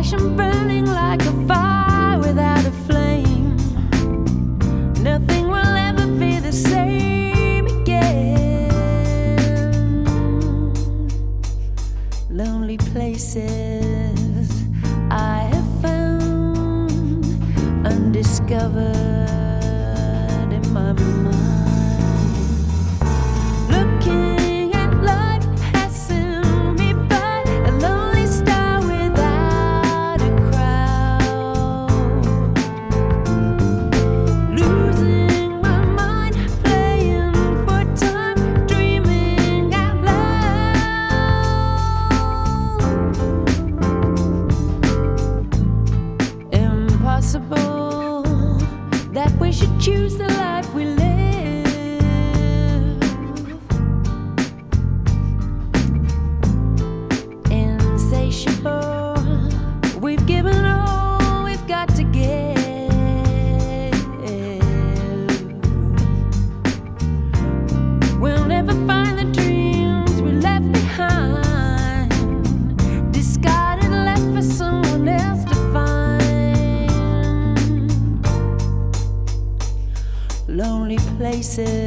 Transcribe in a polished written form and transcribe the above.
passion burning like a fire without a flame. Nothing will ever be the same again. Lonely places I have found undiscovered in my mind. Looking at life passing me by, a lonely star without a crowd. Losing my mind, playing for time, dreaming out loud. Impossible that we should choose the life we live. Insatiable, we've given all we've got to give. We'll never find the dreams we left behind, discarded, left for someone else to find. Lonely places